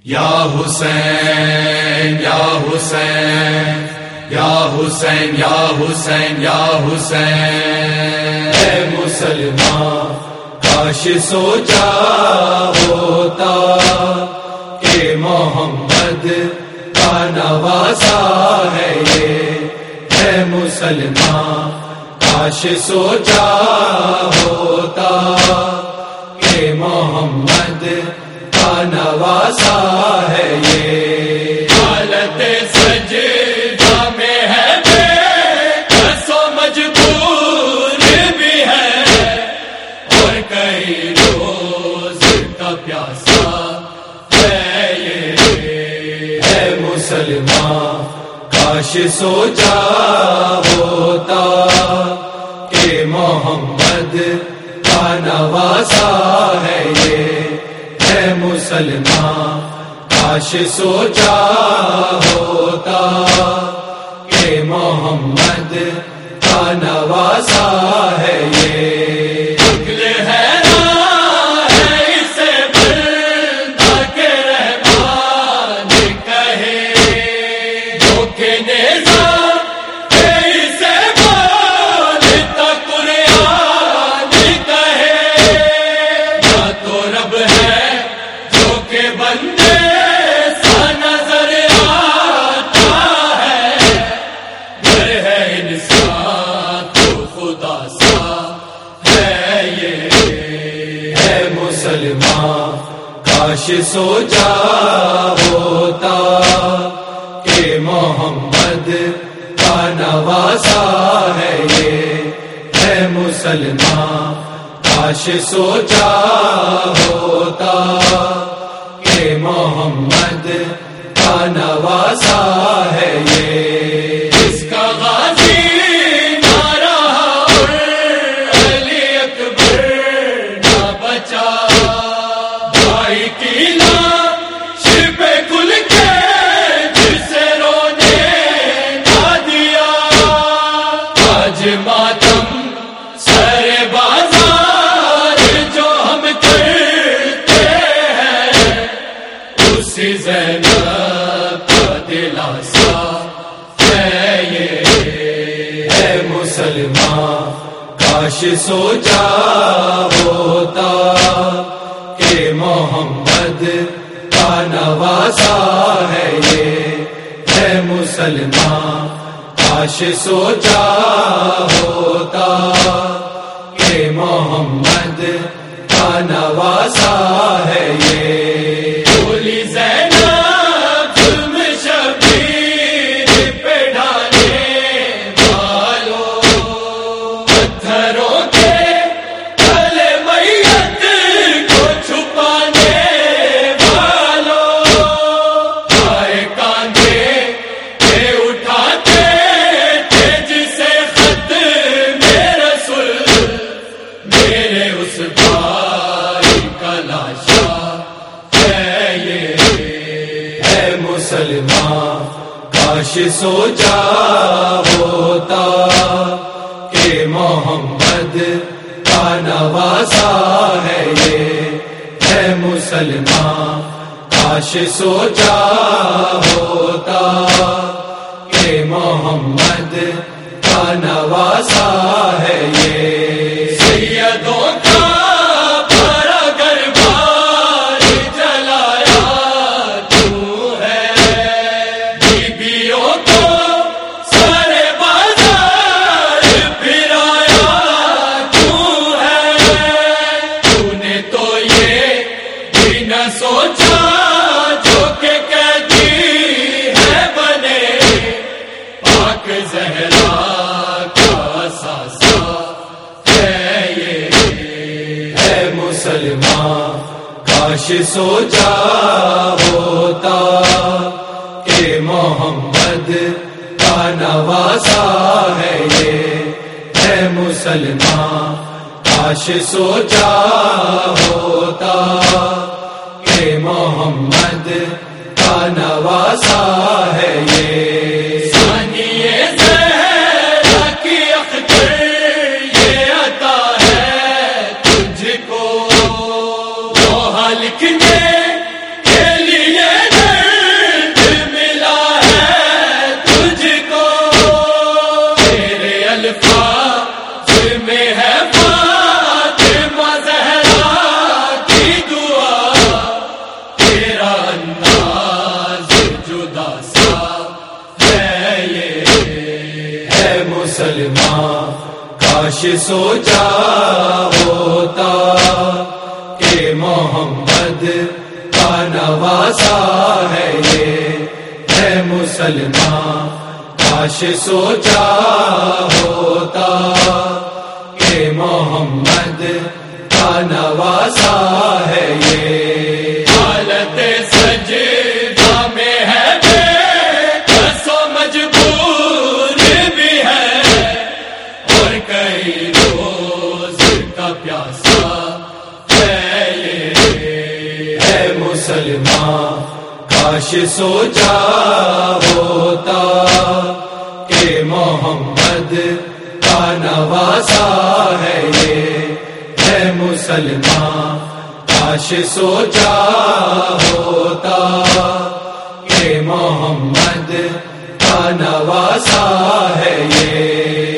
یا حسین یا حسین یا حسین یا حسین یا حسین، اے مسلمان کاش سوچا ہوتا کہ محمد کا نواسا ہے یہ، اے مسلمان کاش سوچا ہوتا کہ محمد کا نواسا ہے یہ، حالت سجدہ میں ہے بے کس و مجبور بھی ہے، اور کئی روز کا پیاسا ہے یہ، اے مسلمان کاش سوچا ہوتا کہ محمد کا نواسا ہے یہ، اے مسلمان کاش سوچا ہوتا کہ محمد کا نواسا ہے یہ، عقل حیران ہے اسے بندہ کے رحمان کہے، دھوکے نظام ہے اسے بولتا قرآن کہے، نہ تو رب ہے جو کہ بندے سا نظر آتا ہے، گر ہے انسان تو خدا سا ہے یہ، اے مسلمان کاش سوچا ہوتا کہ محمد کا نواسا ہے یہ، اے مسلمان کاش سوچا ہوتا کہ محمد کا نواسا ہے یہ، اس کا غازی نہ رہا اور علی اکبر نہ بچا، بھائی کی لاش پہ کھل کے جسے رونے نہ دیا، آج ماتم سر بازار جو ہم کرتے ہیں، اسی زینب کا دلاسا ہے یہ، اے مسلمان کاش سوچا ہوتا کہ محمد کا نواسا ہے یہ، اے مسلمان کاش سوچا ہوتا کہ محمد کا نواسا ہے یہ، بولی زینب ظلم شبیر پہ ڈالے والوں، پتھروں کے تلے میت کو چھپانے والوں، آئے کاندھے پہ اٹھاتے تھے جسے خط میں رسول، میرے اس بھائی کا لاشا ہے یہ، اے مسلمان کاش سوچا ہوتا کہ محمد کا نواسا ہے یہ، اے مسلمان کاش سوچا ہوتا کہ محمد کا نواسا ہے یہ، سیدوں کا بڑا دربار جلایا تو ہے، بیبیوں کو سارے بازار پھرایا تو ہے، تو نے تو یہ بھی نہ سوچا جو کہ قیدی ہے بنے، پاک زہرا کا ساسا ہے یہ، اے مسلمان کاش سوچا ہوتا کہ محمد کا نواسا ہے یہ، اے مسلمان کاش سوچا ہوتا کہ محمد کا نواسا ہے یہ، ثانیہ زہرا کی اختر یہ عطا ہے تجھ کو، لکھنے کے لیے مسلمان کاش سوچا ہوتا کہ محمد کا نواسا ہے یہ ہے مسلمان کاش سوچا ہوتا کہ محمد کا نواسا ہے یہ حالت سجدہ میں ہے بسو مجبور بھی ہے اور کئی روز کا پیاسا ہے یہ ہے مسلمان کاش سوچا ہوتا کہ محمد کا نواسا ہے یہ ہے مسلمان کاش سوچا ہوتا کہ محمد کا نواسا ہے یہ